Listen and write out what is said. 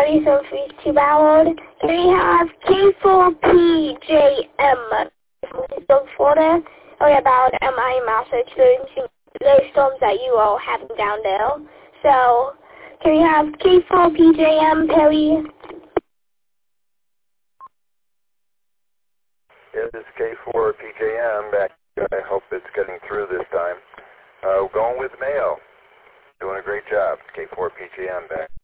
already so free to download. Here we have K4PJM. From Florida, about MI master experiencing those storms that you all having down there. So, here we have K4PJM, Perry. Yeah, this is K4PJM back. I hope it's getting through this time. Going with Mayo. Doing a great job. K4PJM back.